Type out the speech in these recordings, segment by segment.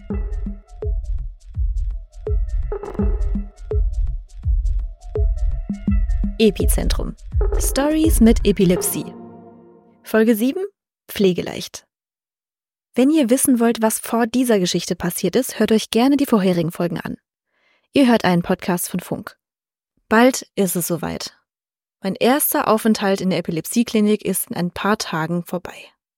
Epizentrum. Stories mit Epilepsie. Folge 7. Pflegeleicht. Wenn ihr wissen wollt, was vor dieser Geschichte passiert ist, hört euch gerne die vorherigen Folgen an. Ihr hört einen Podcast von Funk. Bald ist es soweit. Mein erster Aufenthalt in der Epilepsieklinik ist in ein paar Tagen vorbei.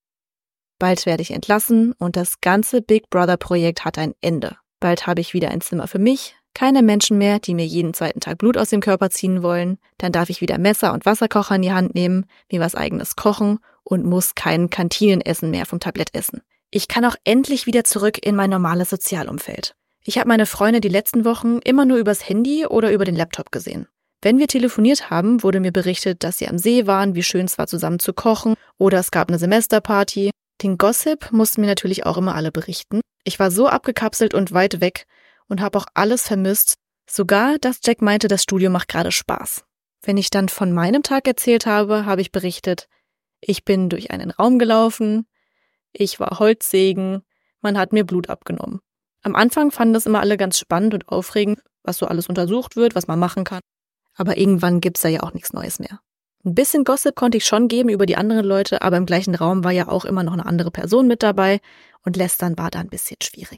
Bald werde ich entlassen und das ganze Big Brother-Projekt hat ein Ende. Bald habe ich wieder ein Zimmer für mich, keine Menschen mehr, die mir jeden zweiten Tag Blut aus dem Körper ziehen wollen. Dann darf ich wieder Messer und Wasserkocher in die Hand nehmen, mir was Eigenes kochen und muss kein Kantinenessen mehr vom Tablett essen. Ich kann auch endlich wieder zurück in mein normales Sozialumfeld. Ich habe meine Freunde die letzten Wochen immer nur übers Handy oder über den Laptop gesehen. Wenn wir telefoniert haben, wurde mir berichtet, dass sie am See waren, wie schön es war, zusammen zu kochen, oder es gab eine Semesterparty. Den Gossip mussten mir natürlich auch immer alle berichten. Ich war so abgekapselt und weit weg und habe auch alles vermisst. Sogar, dass Jack meinte, das Studium macht gerade Spaß. Wenn ich dann von meinem Tag erzählt habe, habe ich berichtet, ich bin durch einen Raum gelaufen, ich war Holzsägen, man hat mir Blut abgenommen. Am Anfang fanden das immer alle ganz spannend und aufregend, was so alles untersucht wird, was man machen kann. Aber irgendwann gibt's da ja auch nichts Neues mehr. Ein bisschen Gossip konnte ich schon geben über die anderen Leute, aber im gleichen Raum war ja auch immer noch eine andere Person mit dabei und Lästern war da ein bisschen schwierig.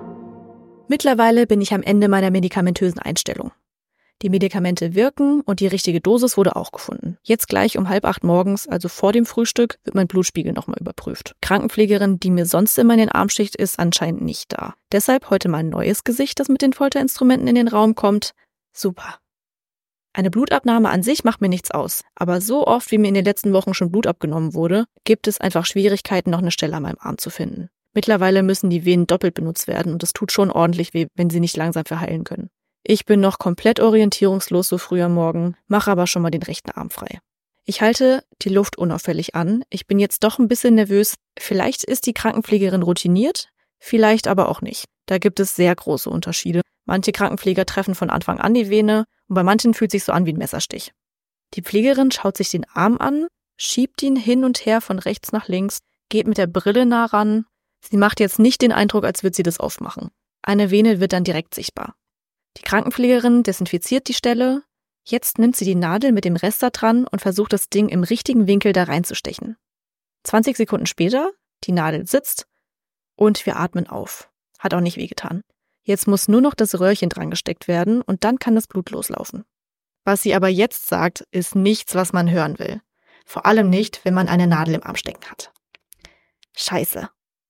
Mittlerweile bin ich am Ende meiner medikamentösen Einstellung. Die Medikamente wirken und die richtige Dosis wurde auch gefunden. Jetzt gleich um 7:30 morgens, also vor dem Frühstück, wird mein Blutspiegel nochmal überprüft. Krankenpflegerin, die mir sonst immer in den Arm sticht, ist anscheinend nicht da. Deshalb heute mal ein neues Gesicht, das mit den Folterinstrumenten in den Raum kommt. Super. Eine Blutabnahme an sich macht mir nichts aus. Aber so oft, wie mir in den letzten Wochen schon Blut abgenommen wurde, gibt es einfach Schwierigkeiten, noch eine Stelle an meinem Arm zu finden. Mittlerweile müssen die Venen doppelt benutzt werden und es tut schon ordentlich weh, wenn sie nicht langsam verheilen können. Ich bin noch komplett orientierungslos so früh am Morgen, mache aber schon mal den rechten Arm frei. Ich halte die Luft unauffällig an. Ich bin jetzt doch ein bisschen nervös. Vielleicht ist die Krankenpflegerin routiniert, vielleicht aber auch nicht. Da gibt es sehr große Unterschiede. Manche Krankenpfleger treffen von Anfang an die Vene und bei manchen fühlt es sich so an wie ein Messerstich. Die Pflegerin schaut sich den Arm an, schiebt ihn hin und her von rechts nach links, geht mit der Brille nah ran. Sie macht jetzt nicht den Eindruck, als würde sie das aufmachen. Eine Vene wird dann direkt sichtbar. Die Krankenpflegerin desinfiziert die Stelle. Jetzt nimmt sie die Nadel mit dem Rest da dran und versucht das Ding im richtigen Winkel da reinzustechen. 20 Sekunden später, die Nadel sitzt und wir atmen auf. Hat auch nicht wehgetan. Jetzt muss nur noch das Röhrchen dran gesteckt werden und dann kann das Blut loslaufen. Was sie aber jetzt sagt, ist nichts, was man hören will. Vor allem nicht, wenn man eine Nadel im Arm stecken hat. Scheiße.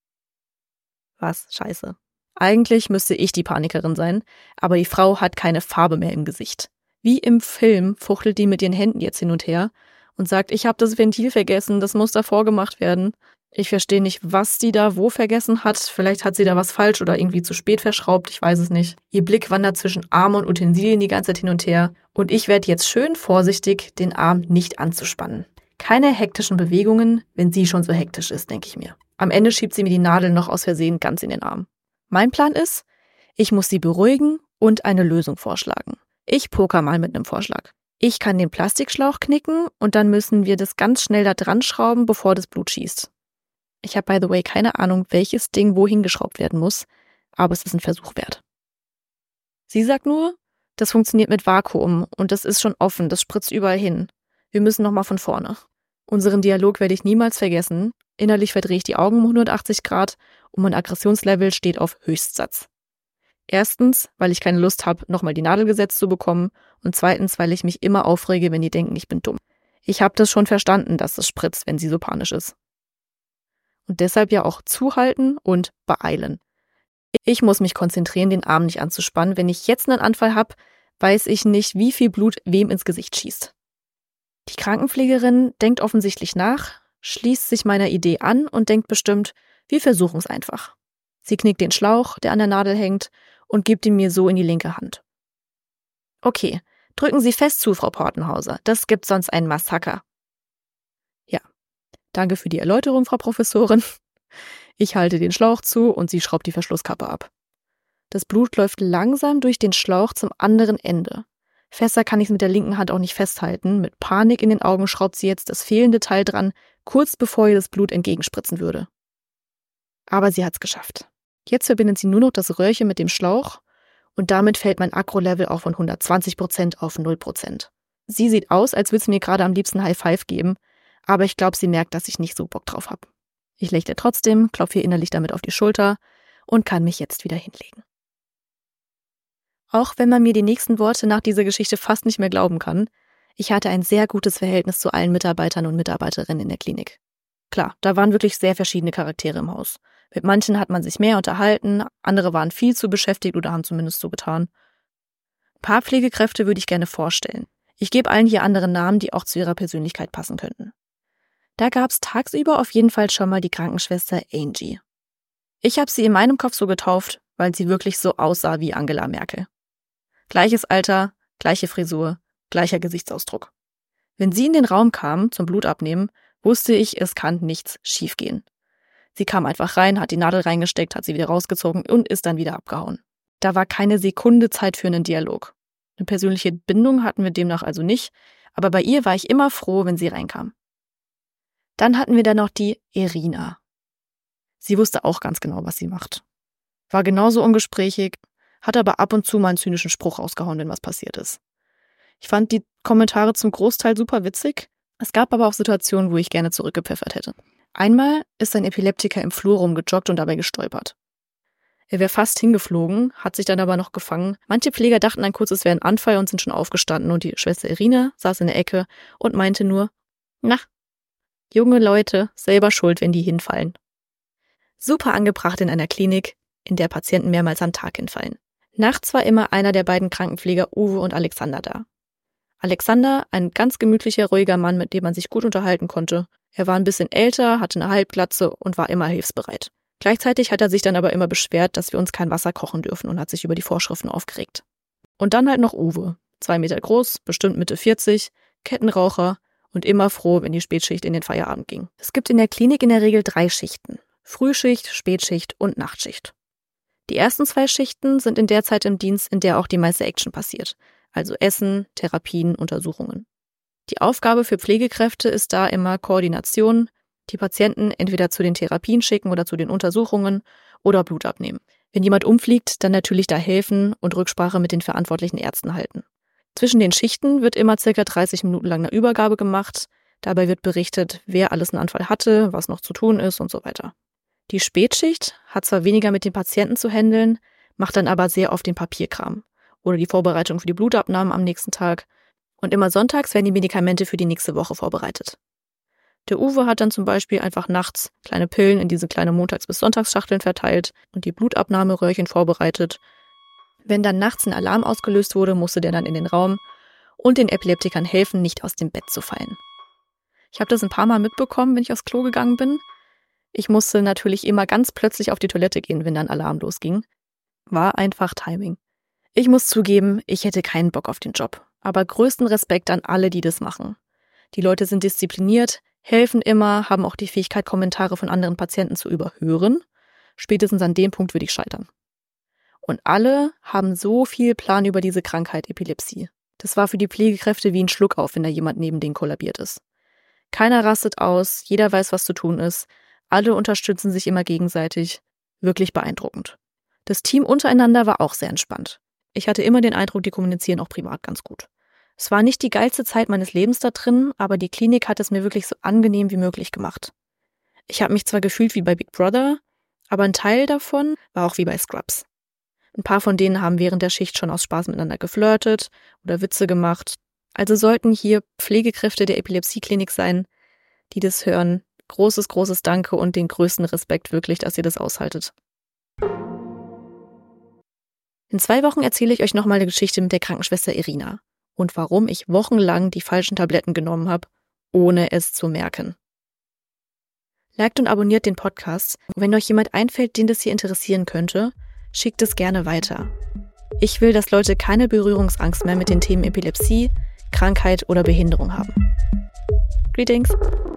Was? Scheiße. Eigentlich müsste ich die Panikerin sein, aber die Frau hat keine Farbe mehr im Gesicht. Wie im Film fuchtelt die mit ihren Händen jetzt hin und her und sagt, ich habe das Ventil vergessen, das muss davor gemacht werden. Ich verstehe nicht, was die da wo vergessen hat. Vielleicht hat sie da was falsch oder irgendwie zu spät verschraubt, ich weiß es nicht. Ihr Blick wandert zwischen Arm und Utensilien die ganze Zeit hin und her und ich werde jetzt schön vorsichtig, den Arm nicht anzuspannen. Keine hektischen Bewegungen, wenn sie schon so hektisch ist, denke ich mir. Am Ende schiebt sie mir die Nadel noch aus Versehen ganz in den Arm. Mein Plan ist, ich muss sie beruhigen und eine Lösung vorschlagen. Ich poker mal mit einem Vorschlag. Ich kann den Plastikschlauch knicken und dann müssen wir das ganz schnell da dran schrauben, bevor das Blut schießt. Ich habe by the way keine Ahnung, welches Ding wohin geschraubt werden muss, aber es ist ein Versuch wert. Sie sagt nur, das funktioniert mit Vakuum und das ist schon offen, das spritzt überall hin. Wir müssen nochmal von vorne. Unseren Dialog werde ich niemals vergessen. Innerlich verdrehe ich die Augen um 180 Grad und mein Aggressionslevel steht auf Höchstsatz. Erstens, weil ich keine Lust habe, nochmal die Nadel gesetzt zu bekommen und zweitens, weil ich mich immer aufrege, wenn die denken, ich bin dumm. Ich habe das schon verstanden, dass es spritzt, wenn sie so panisch ist. Und deshalb ja auch zuhalten und beeilen. Ich muss mich konzentrieren, den Arm nicht anzuspannen. Wenn ich jetzt einen Anfall habe, weiß ich nicht, wie viel Blut wem ins Gesicht schießt. Die Krankenpflegerin denkt offensichtlich nach, schließt sich meiner Idee an und denkt bestimmt, wir versuchen es einfach. Sie knickt den Schlauch, der an der Nadel hängt, und gibt ihn mir so in die linke Hand. Okay, drücken Sie fest zu, Frau Portenhauser, das gibt sonst einen Massaker. Ja, danke für die Erläuterung, Frau Professorin. Ich halte den Schlauch zu und sie schraubt die Verschlusskappe ab. Das Blut läuft langsam durch den Schlauch zum anderen Ende. Fester kann ich es mit der linken Hand auch nicht festhalten. Mit Panik in den Augen schraubt sie jetzt das fehlende Teil dran, kurz bevor ihr das Blut entgegenspritzen würde. Aber sie hat's geschafft. Jetzt verbindet sie nur noch das Röhrchen mit dem Schlauch und damit fällt mein Akro-Level auch von 120% auf 0%. Sie sieht aus, als würde sie mir gerade am liebsten High Five geben, aber ich glaube, sie merkt, dass ich nicht so Bock drauf habe. Ich lächle trotzdem, klopfe ihr innerlich damit auf die Schulter und kann mich jetzt wieder hinlegen. Auch wenn man mir die nächsten Worte nach dieser Geschichte fast nicht mehr glauben kann, ich hatte ein sehr gutes Verhältnis zu allen Mitarbeitern und Mitarbeiterinnen in der Klinik. Klar, da waren wirklich sehr verschiedene Charaktere im Haus. Mit manchen hat man sich mehr unterhalten, andere waren viel zu beschäftigt oder haben zumindest so getan. Ein paar Pflegekräfte würde ich gerne vorstellen. Ich gebe allen hier andere Namen, die auch zu ihrer Persönlichkeit passen könnten. Da gab es tagsüber auf jeden Fall schon mal die Krankenschwester Angie. Ich habe sie in meinem Kopf so getauft, weil sie wirklich so aussah wie Angela Merkel. Gleiches Alter, gleiche Frisur, gleicher Gesichtsausdruck. Wenn sie in den Raum kam zum Blutabnehmen, wusste ich, es kann nichts schiefgehen. Sie kam einfach rein, hat die Nadel reingesteckt, hat sie wieder rausgezogen und ist dann wieder abgehauen. Da war keine Sekunde Zeit für einen Dialog. Eine persönliche Bindung hatten wir demnach also nicht, aber bei ihr war ich immer froh, wenn sie reinkam. Dann hatten wir da noch die Irina. Sie wusste auch ganz genau, was sie macht. War genauso ungesprächig, hat aber ab und zu mal einen zynischen Spruch rausgehauen, wenn was passiert ist. Ich fand die Kommentare zum Großteil super witzig. Es gab aber auch Situationen, wo ich gerne zurückgepfeffert hätte. Einmal ist ein Epileptiker im Flur rumgejoggt und dabei gestolpert. Er wäre fast hingeflogen, hat sich dann aber noch gefangen. Manche Pfleger dachten ein kurz, es wäre ein Anfall und sind schon aufgestanden und die Schwester Irina saß in der Ecke und meinte nur, na, junge Leute, selber schuld, wenn die hinfallen. Super angebracht in einer Klinik, in der Patienten mehrmals am Tag hinfallen. Nachts war immer einer der beiden Krankenpfleger, Uwe und Alexander, da. Alexander, ein ganz gemütlicher, ruhiger Mann, mit dem man sich gut unterhalten konnte. Er war ein bisschen älter, hatte eine Halbglatze und war immer hilfsbereit. Gleichzeitig hat er sich dann aber immer beschwert, dass wir uns kein Wasser kochen dürfen und hat sich über die Vorschriften aufgeregt. Und dann halt noch Uwe, 2 Meter groß, bestimmt Mitte 40, Kettenraucher und immer froh, wenn die Spätschicht in den Feierabend ging. Es gibt in der Klinik in der Regel 3 Schichten: Frühschicht, Spätschicht und Nachtschicht. Die ersten 2 Schichten sind in der Zeit im Dienst, in der auch die meiste Action passiert, also Essen, Therapien, Untersuchungen. Die Aufgabe für Pflegekräfte ist da immer Koordination, die Patienten entweder zu den Therapien schicken oder zu den Untersuchungen oder Blut abnehmen. Wenn jemand umfliegt, dann natürlich da helfen und Rücksprache mit den verantwortlichen Ärzten halten. Zwischen den Schichten wird immer ca. 30 Minuten lang eine Übergabe gemacht. Dabei wird berichtet, wer alles einen Anfall hatte, was noch zu tun ist und so weiter. Die Spätschicht hat zwar weniger mit den Patienten zu handeln, macht dann aber sehr oft den Papierkram oder die Vorbereitung für die Blutabnahmen am nächsten Tag. Und immer sonntags werden die Medikamente für die nächste Woche vorbereitet. Der Uwe hat dann zum Beispiel einfach nachts kleine Pillen in diese kleine Montags- bis Sonntagsschachteln verteilt und die Blutabnahmeröhrchen vorbereitet. Wenn dann nachts ein Alarm ausgelöst wurde, musste der dann in den Raum und den Epileptikern helfen, nicht aus dem Bett zu fallen. Ich habe das ein paar Mal mitbekommen, wenn ich aufs Klo gegangen bin. Ich musste natürlich immer ganz plötzlich auf die Toilette gehen, wenn dann Alarm losging. War einfach Timing. Ich muss zugeben, ich hätte keinen Bock auf den Job. Aber größten Respekt an alle, die das machen. Die Leute sind diszipliniert, helfen immer, haben auch die Fähigkeit, Kommentare von anderen Patienten zu überhören. Spätestens an dem Punkt würde ich scheitern. Und alle haben so viel Plan über diese Krankheit Epilepsie. Das war für die Pflegekräfte wie ein Schluck auf, wenn da jemand neben denen kollabiert ist. Keiner rastet aus, jeder weiß, was zu tun ist. Alle unterstützen sich immer gegenseitig. Wirklich beeindruckend. Das Team untereinander war auch sehr entspannt. Ich hatte immer den Eindruck, die kommunizieren auch privat ganz gut. Es war nicht die geilste Zeit meines Lebens da drin, aber die Klinik hat es mir wirklich so angenehm wie möglich gemacht. Ich habe mich zwar gefühlt wie bei Big Brother, aber ein Teil davon war auch wie bei Scrubs. Ein paar von denen haben während der Schicht schon aus Spaß miteinander geflirtet oder Witze gemacht. Also sollten hier Pflegekräfte der Epilepsieklinik sein, die das hören. Großes, großes Danke und den größten Respekt wirklich, dass ihr das aushaltet. In 2 Wochen erzähle ich euch nochmal eine Geschichte mit der Krankenschwester Irina und warum ich wochenlang die falschen Tabletten genommen habe, ohne es zu merken. Liked und abonniert den Podcast. Und wenn euch jemand einfällt, den das hier interessieren könnte, schickt es gerne weiter. Ich will, dass Leute keine Berührungsangst mehr mit den Themen Epilepsie, Krankheit oder Behinderung haben. Greetings!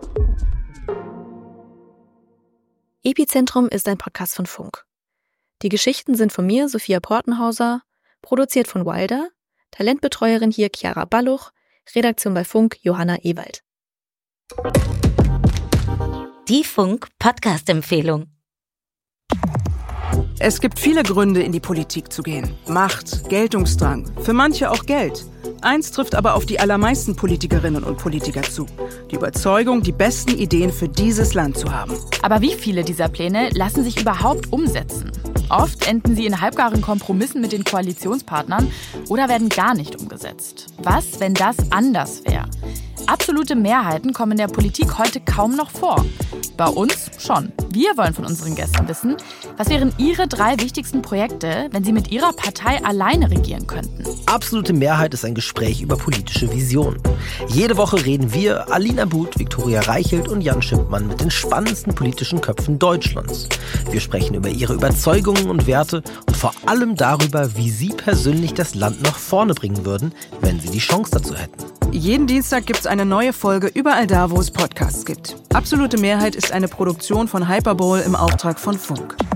Epizentrum ist ein Podcast von Funk. Die Geschichten sind von mir, Sophia Portenhauser, produziert von Wilder, Talentbetreuerin hier Chiara Balluch, Redaktion bei Funk Johanna Ewald. Die Funk-Podcast-Empfehlung. Es gibt viele Gründe, in die Politik zu gehen. Macht, Geltungsdrang, für manche auch Geld. Eins trifft aber auf die allermeisten Politikerinnen und Politiker zu: die Überzeugung, die besten Ideen für dieses Land zu haben. Aber wie viele dieser Pläne lassen sich überhaupt umsetzen? Oft enden sie in halbgaren Kompromissen mit den Koalitionspartnern oder werden gar nicht umgesetzt. Was, wenn das anders wäre? Absolute Mehrheiten kommen in der Politik heute kaum noch vor. Bei uns schon. Wir wollen von unseren Gästen wissen, was wären ihre 3 wichtigsten Projekte, wenn sie mit ihrer Partei alleine regieren könnten. Absolute Mehrheit ist ein Gespräch über politische Visionen. Jede Woche reden wir, Alina But, Viktoria Reichelt und Jan Schimpmann, mit den spannendsten politischen Köpfen Deutschlands. Wir sprechen über ihre Überzeugungen und Werte und vor allem darüber, wie sie persönlich das Land nach vorne bringen würden, wenn sie die Chance dazu hätten. Jeden Dienstag gibt es eine neue Folge überall da, wo es Podcasts gibt. Absolute Mehrheit ist eine Produktion von Hyperbowl im Auftrag von Funk.